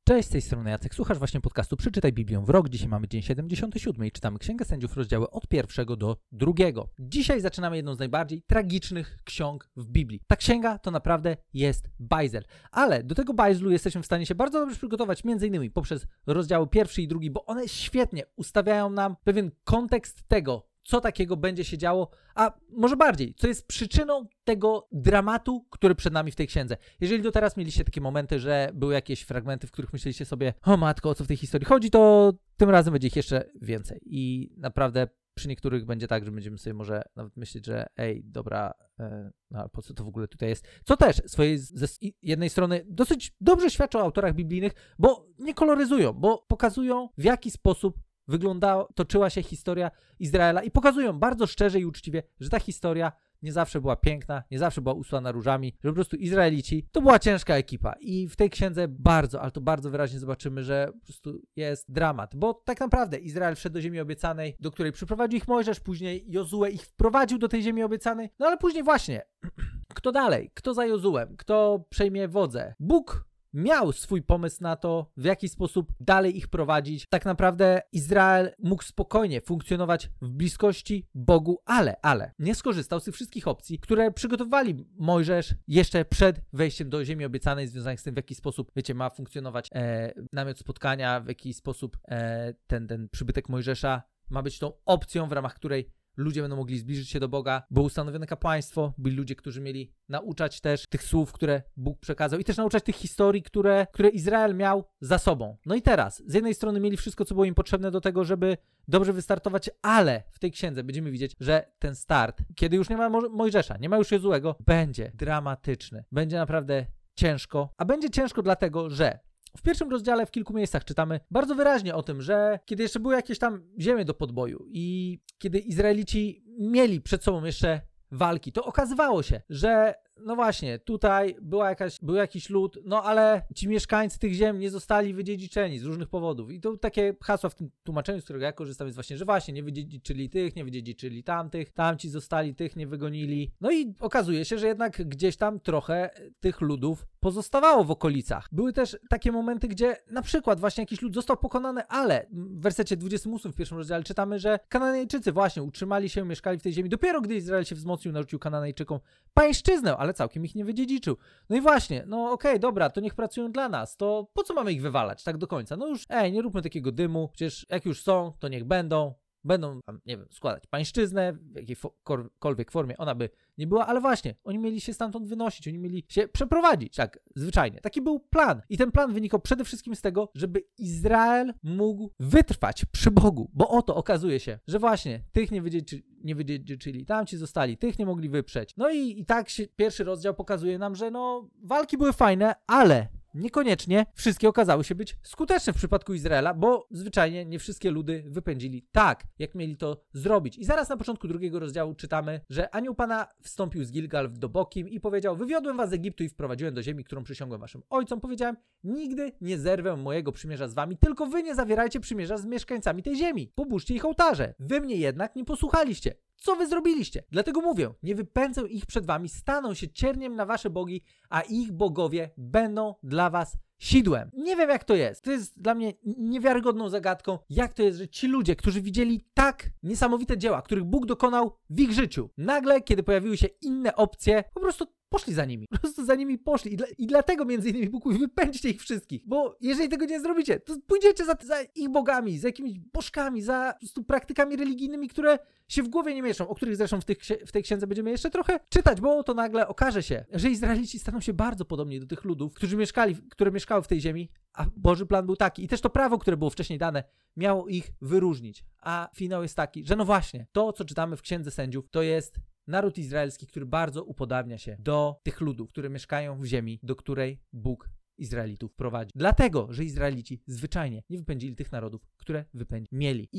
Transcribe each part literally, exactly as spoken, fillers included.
Cześć, z tej strony Jacek, słuchasz właśnie podcastu Przeczytaj Biblię w rok. Dzisiaj mamy dzień siedemdziesiąty siódmy i czytamy Księgę Sędziów, rozdziały od pierwszego do drugiego. Dzisiaj zaczynamy jedną z najbardziej tragicznych ksiąg w Biblii. Ta księga to naprawdę jest bajzel, ale do tego bajzlu jesteśmy w stanie się bardzo dobrze przygotować, między innymi poprzez rozdziały pierwszy i drugi, bo one świetnie ustawiają nam pewien kontekst tego, co takiego będzie się działo, a może bardziej, co jest przyczyną tego dramatu, który przed nami w tej księdze. Jeżeli do teraz mieliście takie momenty, że były jakieś fragmenty, w których myśleliście sobie, o matko, o co w tej historii chodzi, to tym razem będzie ich jeszcze więcej. I naprawdę przy niektórych będzie tak, że będziemy sobie może nawet myśleć, że ej, dobra, e, no po co to w ogóle tutaj jest? Co też swojej ze jednej strony dosyć dobrze świadczy o autorach biblijnych, bo nie koloryzują, bo pokazują, w jaki sposób wyglądała, toczyła się historia Izraela i pokazują bardzo szczerze i uczciwie, że ta historia nie zawsze była piękna, nie zawsze była usłana różami, że po prostu Izraelici to była ciężka ekipa i w tej księdze bardzo, ale to bardzo wyraźnie zobaczymy, że po prostu jest dramat, bo tak naprawdę Izrael wszedł do ziemi obiecanej, do której przyprowadził ich Mojżesz, później Jozue ich wprowadził do tej ziemi obiecanej, no ale później właśnie, kto dalej, kto za Jozuem, kto przejmie wodzę? Bóg miał swój pomysł na to, w jaki sposób dalej ich prowadzić. Tak naprawdę Izrael mógł spokojnie funkcjonować w bliskości Bogu, ale, ale nie skorzystał z tych wszystkich opcji, które przygotowali Mojżesz jeszcze przed wejściem do ziemi obiecanej, związanych z tym, w jaki sposób, wiecie, ma funkcjonować e, namiot spotkania, w jaki sposób e, ten, ten przybytek Mojżesza ma być tą opcją, w ramach której ludzie będą mogli zbliżyć się do Boga. Było ustanowione kapłaństwo, byli ludzie, którzy mieli nauczać też tych słów, które Bóg przekazał i też nauczać tych historii, które, które Izrael miał za sobą. No i teraz, z jednej strony mieli wszystko, co było im potrzebne do tego, żeby dobrze wystartować, ale w tej księdze będziemy widzieć, że ten start, kiedy już nie ma Mo- Mojżesza, nie ma już Jozuego, będzie dramatyczny. Będzie naprawdę ciężko, a będzie ciężko dlatego, że w pierwszym rozdziale w kilku miejscach czytamy bardzo wyraźnie o tym, że kiedy jeszcze były jakieś tam ziemie do podboju i kiedy Izraelici mieli przed sobą jeszcze walki, to okazywało się, że no właśnie, tutaj była jakaś, był jakiś lud, no ale ci mieszkańcy tych ziem nie zostali wydziedziczeni z różnych powodów. I to takie hasła w tym tłumaczeniu, z którego ja korzystam, jest właśnie, że właśnie nie wydziedziczyli tych, nie wydziedziczyli tamtych, tamci zostali, tych nie wygonili. No i okazuje się, że jednak gdzieś tam trochę tych ludów pozostawało w okolicach. Były też takie momenty, gdzie na przykład właśnie jakiś lud został pokonany, ale w wersecie dwudziestym ósmym w pierwszym rozdziale czytamy, że Kananejczycy właśnie utrzymali się, mieszkali w tej ziemi. Dopiero gdy Izrael się wzmocnił, narzucił Kananejczykom pańszczyznę, ale całkiem ich nie wydziedziczył. No i właśnie, no okej, okay, dobra, to niech pracują dla nas, to po co mamy ich wywalać tak do końca? No już, ej, nie róbmy takiego dymu, przecież jak już są, to niech będą, będą tam, nie wiem, składać pańszczyznę, w jakiejkolwiek formie ona by nie była, ale właśnie, oni mieli się stamtąd wynosić, oni mieli się przeprowadzić, tak, zwyczajnie. Taki był plan. I ten plan wynikał przede wszystkim z tego, żeby Izrael mógł wytrwać przy Bogu, bo oto okazuje się, że właśnie tych nie wydziedziczyli, nie wydziedziczyli, tamci zostali, tych nie mogli wyprzeć. No i, i tak się pierwszy rozdział pokazuje nam, że no, walki były fajne, ale niekoniecznie wszystkie okazały się być skuteczne w przypadku Izraela, bo zwyczajnie nie wszystkie ludy wypędzili tak, jak mieli to zrobić. I zaraz na początku drugiego rozdziału czytamy, że anioł Pana wstąpił z Gilgal do Bokim i powiedział: wywiodłem was z Egiptu i wprowadziłem do ziemi, którą przysiągłem waszym ojcom. Powiedziałem: nigdy nie zerwę mojego przymierza z wami, tylko wy nie zawierajcie przymierza z mieszkańcami tej ziemi. Pobóżcie ich ołtarze. Wy mnie jednak nie posłuchaliście. Co wy zrobiliście? Dlatego mówię, nie wypędzę ich przed wami, staną się cierniem na wasze bogi, a ich bogowie będą dla was sidłem. Nie wiem, jak to jest. To jest dla mnie niewiarygodną zagadką, jak to jest, że ci ludzie, którzy widzieli tak niesamowite dzieła, których Bóg dokonał w ich życiu, nagle, kiedy pojawiły się inne opcje, po prostu poszli za nimi. Po prostu za nimi poszli. I, dla, i dlatego między innymi Bóg mówi: wypędźcie ich wszystkich. Bo jeżeli tego nie zrobicie, to pójdziecie za, za ich bogami, za jakimiś bożkami, za po prostu praktykami religijnymi, które się w głowie nie mieszczą, o których zresztą w, tych, w tej księdze będziemy jeszcze trochę czytać, bo to nagle okaże się, że Izraelici staną się bardzo podobni do tych ludów, którzy mieszkali, które mieszkały w tej ziemi, a Boży plan był taki. I też to prawo, które było wcześniej dane, miało ich wyróżnić. A finał jest taki, że no właśnie, to, co czytamy w Księdze Sędziów, to jest naród izraelski, który bardzo upodabnia się do tych ludów, które mieszkają w ziemi, do której Bóg Izraelitów prowadzi. Dlatego, że Izraelici zwyczajnie nie wypędzili tych narodów, które wypędzili mieli. I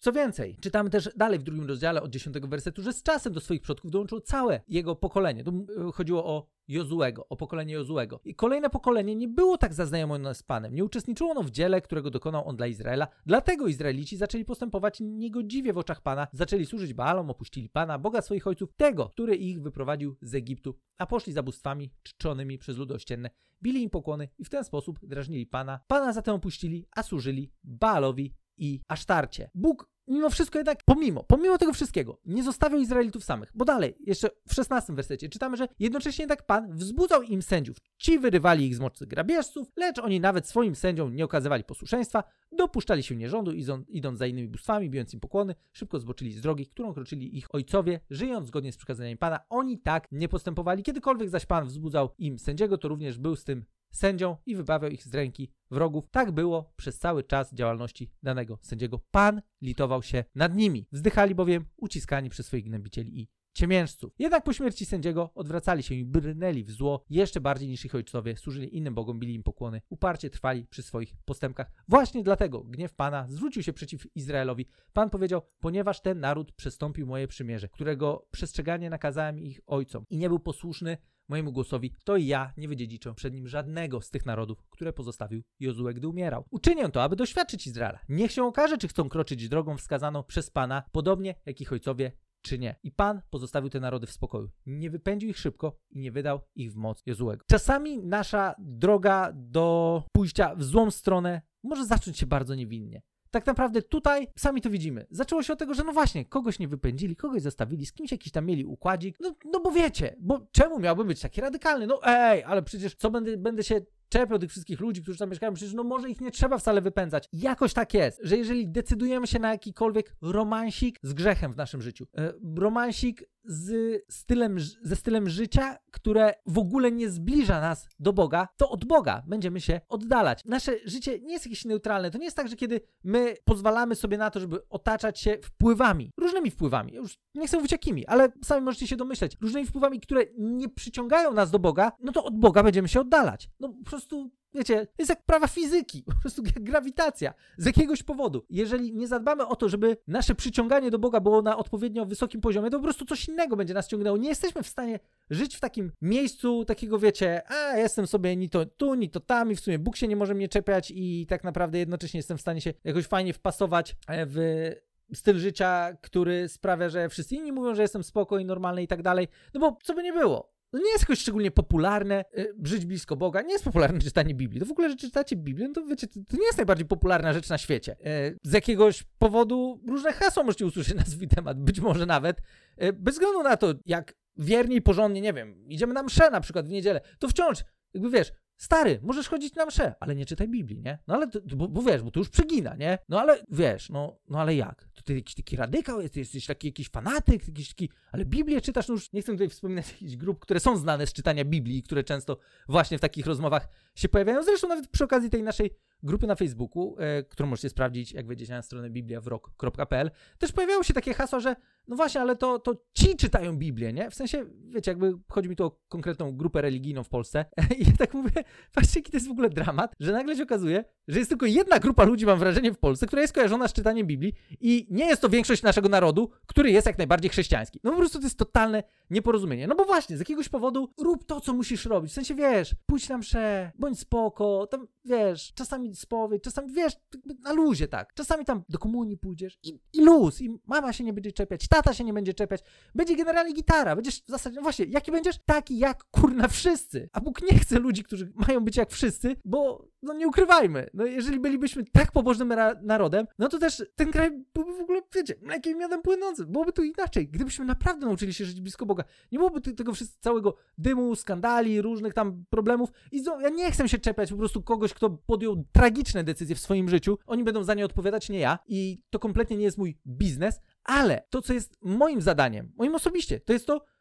Co więcej, czytamy też dalej w drugim rozdziale od dziesiątego wersetu, że z czasem do swoich przodków dołączyło całe jego pokolenie. Tu chodziło o Jozuego, o pokolenie Jozuego. I kolejne pokolenie nie było tak zaznajomione z Panem. Nie uczestniczyło ono w dziele, którego dokonał on dla Izraela. Dlatego Izraelici zaczęli postępować niegodziwie w oczach Pana, zaczęli służyć Baalom, opuścili Pana, Boga swoich ojców, tego, który ich wyprowadził z Egiptu, a poszli za bóstwami czczonymi przez ludy ościenne, bili im pokłony i w ten sposób drażnili Pana. Pana zatem opuścili, a służyli Baalowi i Asztarcie. Bóg mimo wszystko jednak, pomimo, pomimo tego wszystkiego, nie zostawiał Izraelitów samych, bo dalej, jeszcze w szesnastym wersecie czytamy, że jednocześnie jednak Pan wzbudzał im sędziów. Ci wyrywali ich z mocy grabieżców, lecz oni nawet swoim sędziom nie okazywali posłuszeństwa, dopuszczali się nierządu, idąc za innymi bóstwami, bijąc im pokłony, szybko zboczyli z drogi, którą kroczyli ich ojcowie, żyjąc zgodnie z przykazaniami Pana. Oni tak nie postępowali. Kiedykolwiek zaś Pan wzbudzał im sędziego, to również był z tym sędzią i wybawiał ich z ręki wrogów. Tak było przez cały czas działalności danego sędziego. Pan litował się nad nimi. Wzdychali bowiem uciskani przez swoich gnębicieli i ciemiężców. Jednak po śmierci sędziego odwracali się i brnęli w zło jeszcze bardziej niż ich ojcowie, służyli innym bogom, bili im pokłony, uparcie trwali przy swoich postępkach. Właśnie dlatego gniew Pana zwrócił się przeciw Izraelowi. Pan powiedział, ponieważ ten naród przestąpił moje przymierze, którego przestrzeganie nakazałem ich ojcom i nie był posłuszny mojemu głosowi, to i ja nie wydziedziczę przed nim żadnego z tych narodów, które pozostawił Jozue, gdy umierał. Uczynię to, aby doświadczyć Izraela. Niech się okaże, czy chcą kroczyć drogą wskazaną przez Pana, podobnie jak ich ojcowie, czy nie. I Pan pozostawił te narody w spokoju. Nie wypędził ich szybko i nie wydał ich w moc Jozuego. Czasami nasza droga do pójścia w złą stronę może zacząć się bardzo niewinnie. Tak naprawdę tutaj sami to widzimy. Zaczęło się od tego, że no właśnie, kogoś nie wypędzili, kogoś zostawili, z kimś jakiś tam mieli układzik. No, no bo wiecie, bo czemu miałbym być taki radykalny? No ej, ale przecież co będę, będę się czepiał tych wszystkich ludzi, którzy tam mieszkają? Przecież no może ich nie trzeba wcale wypędzać. Jakoś tak jest, że jeżeli decydujemy się na jakikolwiek romansik z grzechem w naszym życiu, e, romansik z stylem, ze stylem życia, które w ogóle nie zbliża nas do Boga, to od Boga będziemy się oddalać. Nasze życie nie jest jakieś neutralne. To nie jest tak, że kiedy my pozwalamy sobie na to, żeby otaczać się wpływami, różnymi wpływami, już nie chcę mówić jakimi, ale sami możecie się domyśleć, różnymi wpływami, które nie przyciągają nas do Boga, no to od Boga będziemy się oddalać. No po prostu, wiecie, jest jak prawa fizyki, po prostu jak grawitacja, z jakiegoś powodu. Jeżeli nie zadbamy o to, żeby nasze przyciąganie do Boga było na odpowiednio wysokim poziomie, to po prostu coś innego będzie nas ciągnęło. Nie jesteśmy w stanie żyć w takim miejscu takiego, wiecie, a jestem sobie ni to tu, ni to tam i w sumie Bóg się nie może mnie czepiać i tak naprawdę jednocześnie jestem w stanie się jakoś fajnie wpasować w styl życia, który sprawia, że wszyscy inni mówią, że jestem spokojny, normalny i tak dalej. No bo co by nie było. No nie jest jakoś szczególnie popularne y, żyć blisko Boga, nie jest popularne czytanie Biblii. To w ogóle, że czytacie Biblię, no to wiecie, to, to nie jest najbardziej popularna rzecz na świecie. Y, z jakiegoś powodu różne hasła możecie usłyszeć na swój temat, być może nawet. Y, bez względu na to, jak wiernie i porządnie, nie wiem, idziemy na mszę na przykład w niedzielę, to wciąż, jakby wiesz, stary, możesz chodzić na mszę, ale nie czytaj Biblii, nie? No ale, to, bo, bo wiesz, bo to już przegina, nie? No ale, wiesz, no, no ale jak? To ty jakiś taki radykał, jesteś, jesteś taki jakiś fanatyk, jakiś taki, ale Biblię czytasz, no już nie chcę tutaj wspominać jakichś grup, które są znane z czytania Biblii, które często właśnie w takich rozmowach się pojawiają. Zresztą nawet przy okazji tej naszej grupy na Facebooku, e, którą możecie sprawdzić, jak wejdziecie na stronę biblia w rok kropka p l, też pojawiały się takie hasła, że no właśnie, ale to, to ci czytają Biblię, nie? W sensie, wiecie, jakby chodzi mi tu o konkretną grupę religijną w Polsce i ja tak mówię, patrzcie, jaki to jest w ogóle dramat, że nagle się okazuje, że jest tylko jedna grupa ludzi, mam wrażenie, w Polsce, która jest kojarzona z czytaniem Biblii i nie jest to większość naszego narodu, który jest jak najbardziej chrześcijański. No po prostu to jest totalne nieporozumienie. No bo właśnie, z jakiegoś powodu rób to, co musisz robić. W sensie, wiesz, pójdź na mszę, bądź spoko, tam, wiesz, czasami spowiedź, czasami, wiesz, na luzie, tak. Czasami tam do komunii pójdziesz i, i luz, i mama się nie będzie czepiać, tata się nie będzie czepiać, będzie generalnie gitara, będziesz w zasadzie, no właśnie, jaki będziesz? Taki jak, kurna, wszyscy. A Bóg nie chce ludzi, którzy mają być jak wszyscy, bo, no nie ukrywajmy, no jeżeli bylibyśmy tak pobożnym ra- narodem, no to też ten kraj byłby w ogóle, wiecie, mlekiem i miodem płynący. Byłoby to inaczej. Gdybyśmy naprawdę nauczyli się żyć blisko Boga, nie byłoby ty- tego wszystkiego, całego dymu, skandali, różnych tam problemów. I zo- ja nie chcę się czepiać po prostu kogoś, kto podjął tragiczne decyzje w swoim życiu. Oni będą za nie odpowiadać, nie ja. I to kompletnie nie jest mój biznes, ale to, co jest moim zadaniem, moim osobiście, to jest to,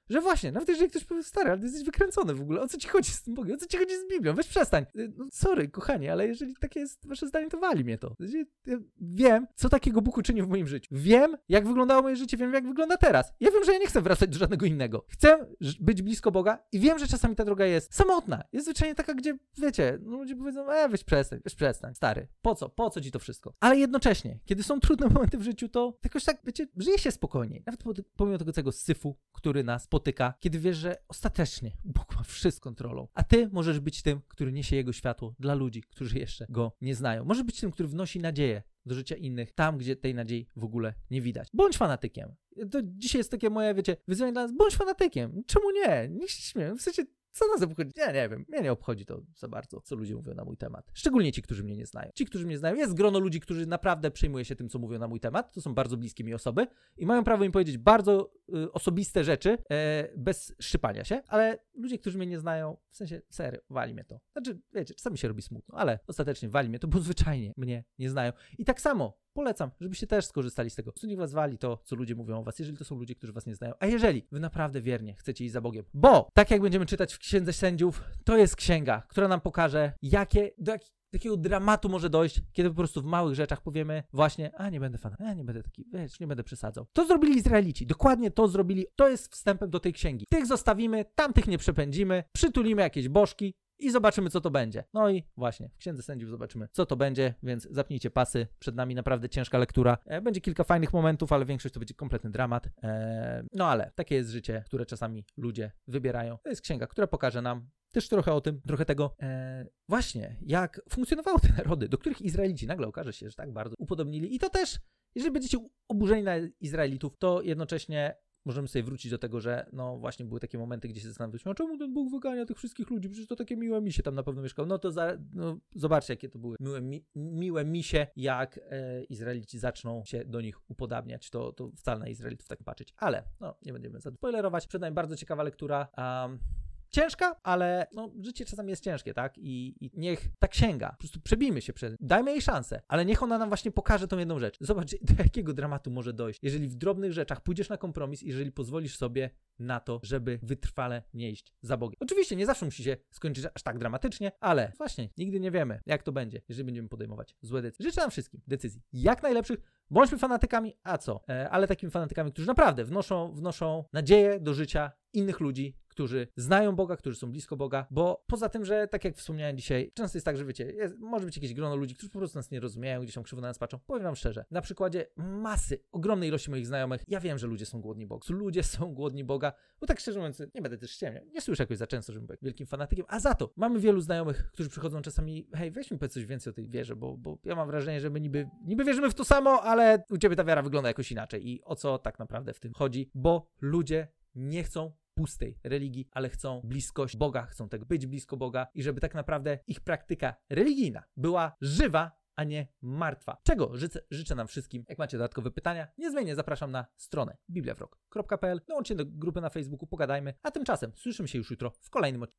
że właśnie, nawet jeżeli ktoś powie, stary, ale ty jesteś wykręcony w ogóle, o co ci chodzi z tym Bogiem, o co ci chodzi z Biblią, weź przestań. No sorry, kochani, ale jeżeli takie jest wasze zdanie, to wali mnie to. Ja wiem, co takiego Bóg uczynił w moim życiu. Wiem, jak wyglądało moje życie, wiem, jak wygląda teraz. Ja wiem, że ja nie chcę wracać do żadnego innego. Chcę być blisko Boga i wiem, że czasami ta droga jest samotna. Jest zwyczajnie taka, gdzie, wiecie, no ludzie powiedzą, e, weź przestań, weź przestań, stary, po co, po co ci to wszystko? Ale jednocześnie, kiedy są trudne momenty w życiu, to jakoś tak, wiecie, żyje się spokojniej. Nawet pomimo tego całego syfu, który nas spotyka, kiedy wiesz, że ostatecznie Bóg ma wszystko kontrolą, a ty możesz być tym, który niesie Jego światło dla ludzi, którzy jeszcze Go nie znają. Możesz być tym, który wnosi nadzieję do życia innych, tam, gdzie tej nadziei w ogóle nie widać. Bądź fanatykiem. To dzisiaj jest takie moje, wiecie, wyzwanie dla nas. Bądź fanatykiem. Czemu nie? Niech się śmieją. W sensie, co nas obchodzi? Ja nie wiem. Mnie nie obchodzi to za bardzo, co ludzie mówią na mój temat. Szczególnie ci, którzy mnie nie znają. Ci, którzy mnie znają, jest grono ludzi, którzy naprawdę przejmuje się tym, co mówią na mój temat. To są bardzo bliskie mi osoby i mają prawo im powiedzieć bardzo y, osobiste rzeczy e, bez szczypania się, ale ludzie, którzy mnie nie znają, w sensie, serio, wali mnie to. Znaczy, wiecie, czasami się robi smutno, ale ostatecznie wali mnie to, bo zwyczajnie mnie nie znają. I tak samo polecam, żebyście też skorzystali z tego. Co niech was wali to, co ludzie mówią o was, jeżeli to są ludzie, którzy was nie znają. A jeżeli wy naprawdę wiernie chcecie iść za Bogiem. Bo, tak jak będziemy czytać w Księdze Sędziów, to jest księga, która nam pokaże, jakie, do jak, takiego dramatu może dojść, kiedy po prostu w małych rzeczach powiemy właśnie, a nie będę fanem, a nie będę taki, wiesz, nie będę przesadzał. To zrobili Izraelici, dokładnie to zrobili, to jest wstępem do tej księgi. Tych zostawimy, tamtych nie przepędzimy, przytulimy jakieś bożki i zobaczymy, co to będzie. No i właśnie, w Księdze Sędziów zobaczymy, co to będzie, więc zapnijcie pasy, przed nami naprawdę ciężka lektura. E, będzie kilka fajnych momentów, ale większość to będzie kompletny dramat. E, no ale takie jest życie, które czasami ludzie wybierają. To jest księga, która pokaże nam też trochę o tym, trochę tego, e, właśnie, jak funkcjonowały te narody, do których Izraelici nagle okaże się, że tak bardzo upodobnili. I to też, jeżeli będziecie oburzeni na Izraelitów, to jednocześnie możemy sobie wrócić do tego, że no właśnie były takie momenty, gdzie się zastanawialiśmy, a czemu ten Bóg wygania tych wszystkich ludzi, przecież to takie miłe misie tam na pewno mieszkały. No to za, no, zobaczcie, jakie to były miłe, mi, miłe misie, jak e, Izraelici zaczną się do nich upodabniać. To, to wcale na Izraelitów tak patrzeć. Ale no, nie będziemy za spoilerować. Przed nami bardzo ciekawa lektura. Um, Ciężka, ale no, życie czasami jest ciężkie, tak? I, I niech ta księga, po prostu przebijmy się przez, dajmy jej szansę, ale niech ona nam właśnie pokaże tą jedną rzecz. Zobacz, do jakiego dramatu może dojść, jeżeli w drobnych rzeczach pójdziesz na kompromis, jeżeli pozwolisz sobie na to, żeby wytrwale nie iść za Bogiem. Oczywiście nie zawsze musi się skończyć aż tak dramatycznie, ale właśnie nigdy nie wiemy, jak to będzie, jeżeli będziemy podejmować złe decyzje. Życzę nam wszystkim decyzji jak najlepszych. Bądźmy fanatykami, a co? E, ale takimi fanatykami, którzy naprawdę wnoszą, wnoszą nadzieję do życia innych ludzi, którzy znają Boga, którzy są blisko Boga, bo poza tym, że tak jak wspomniałem dzisiaj, często jest tak, że wiecie, jest, może być jakieś grono ludzi, którzy po prostu nas nie rozumieją, gdzieś tam krzywo na nas patrzą. Powiem wam szczerze, na przykładzie masy, ogromnej ilości moich znajomych, ja wiem, że ludzie są głodni Boga. Ludzie są głodni Boga, bo tak szczerze mówiąc, nie będę też ściemniał, nie słyszę jakoś za często, żebym był wielkim fanatykiem, a za to mamy wielu znajomych, którzy przychodzą czasami, hej, weź mi powiedz coś więcej o tej wierze, bo, bo ja mam wrażenie, że my niby, niby wierzymy w to samo, ale u ciebie ta wiara wygląda jakoś inaczej. I o co tak naprawdę w tym chodzi? Bo ludzie nie chcą pustej religii, ale chcą bliskość Boga, chcą tego być blisko Boga i żeby tak naprawdę ich praktyka religijna była żywa, a nie martwa. Czego życzę, życzę nam wszystkim. Jak macie dodatkowe pytania, niezmiennie zapraszam na stronę biblia w rok kropka p l. Dołączcie do grupy na Facebooku, pogadajmy, a tymczasem słyszymy się już jutro w kolejnym odcinku.